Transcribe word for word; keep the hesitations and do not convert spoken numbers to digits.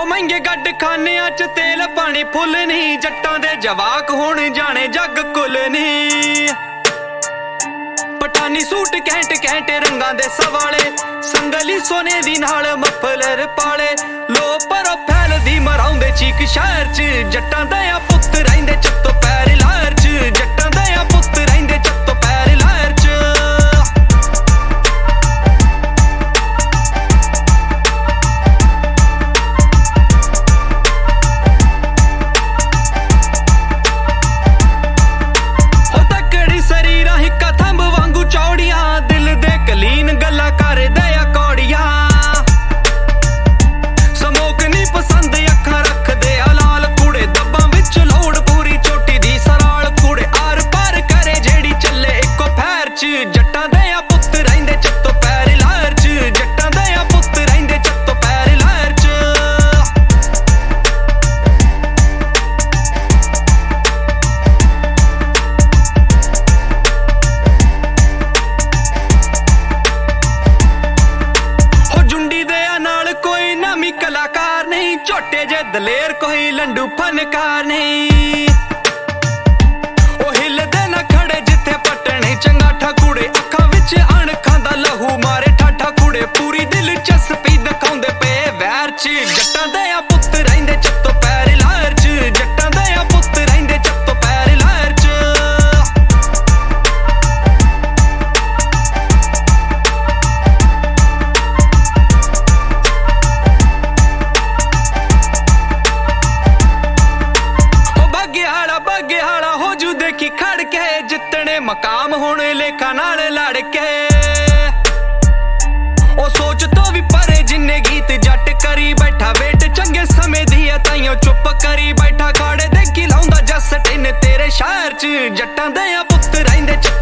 ਉਹ ਮਹਿੰਗੇ ਗੱਡ ਖਾਨਿਆਂ ਚ ਤੇਲ ਪਾਣੀ ਫੁੱਲ ਨਹੀਂ, ਜੱਟਾਂ ਦੇ ਜਵਾਕ ਹੁਣ ਜਾਣੇ ਜੱਗ ਕੁੱਲ ਨਹੀਂ। ਪਠਾਨੀ ਸੂਟ ਘੈਂਟ ਘੈਂਟ ਰੰਗਾਂ ਦੇ ਸਵਾਲੇ, ਸੰਗਲੀ ਸੋਨੇ ਦੀ ਨਾਲ ਮਫਲਰ ਪਾਲੇ, ਲੋ ਪਰੋ ਫੈਲਦੀ ਮਰਾਉਂਦੇ ਚੀਕ ਸ਼ਹਿਰ ਚ, ਜੱਟਾਂ ਦਾ ਆ ਪੁੱਤ ਰਹਿੰਦੇ ਚੱਤੋ ਪੈਰ ਲਾਹਰ ਚ, ਜੱਟਾਂ ਦਾ ਆ ਪੁੱਤ ਰਹਿੰਦੇ ਚੱਤੋ ਪੈਰ ਲਾਹਰ ਚ। ਜੱਟਾਂ ਦੇ ਆ ਪੁੱਤ ਰਹਿੰਦੇ ਚੱਤੋ ਪੈਰ ਲਾਹਰ ਚ, ਜੱਟਾਂ ਦੇ ਆ ਪੁੱਤ ਰਹਿੰਦੇ ਚੱਤੋ ਪੈਰ ਲਾਹਰ ਚ। ਹੋ ਜੁੰਡੀ ਦੇ ਨਾਲ ਕੋਈ ਨਵੀਂ ਕਲਾਕਾਰ ਨਹੀਂ, ਝੋਟੇ ਜੇ ਦਲੇਰ ਕੋਈ ਲੰਡੂ ਫਨਕਾਰ ਨਹੀਂ। ਉਹ ਹਿੱਲਦੇ ਨਾ ਖੜੇ ਜਿੱਥੇ ਪਟਣੇ ਚੰਗਾਠਾ ਕੁੜੇ, ਅੱਖਾਂ ਵਿੱਚ ਅਣਖਾਂ ਦਾ ਲਹੂ ਮਾਰੇ ਠਾਠਾ ਕੁੜੇ, ਪੂਰੀ ਦਿਲਚਸਪੀ ਦਿਖਾਉਂਦੇ ਪਏ ਵੈਰ ਚ, ਜੱਟਾਂ ਦੇ ਆ ਪੁੱਤ ਰਹਿੰਦੇ ਚੱਤੋ ਪੈਰ ਲਾਹਰ ਚ, ਜੱਟਾਂ ਦੇ ਆ ਪੁੱਤ ਰਹਿੰਦੇ ਚੱਤੋ ਪੈਰ ਲਾਹਰ ਚ। ਉਹ ਬਾਗਿਆਲਾ ਬਾਗਿਆਲਾ ਹੋ ਜੂ ਦੇਖੀ ਖੜ ਕੇ, ਜਿੱਤਣੇ ਮਕਾਮ ਹੁਣ ਲੇਖਾਂ ਨਾਲ ਲੜ ਕੇ। ਉਹ ਸੋਚ ਤੋਂ ਵੀ ਪਰੇ ਜਿੰਨੇ ਗੀਤ ਜੱਟ ਕਰੀ ਬੈਠਾ, ਵੇਟ ਚੰਗੇ ਸਮੇਂ ਦੀ ਆ ਤਾਈਓ ਚੁੱਪ ਕਰੀ ਬੈਠਾ, ਖਾੜੇ ਦੇ ਕੀ ਲਾਉਂਦਾ ਜੱਸ ਟਿੰਨ ਤੇਰੇ ਸ਼ਹਿਰ ਚ, ਜੱਟਾਂ ਦੇ ਆ ਪੁੱਤ ਰਹਿੰਦੇ ਚ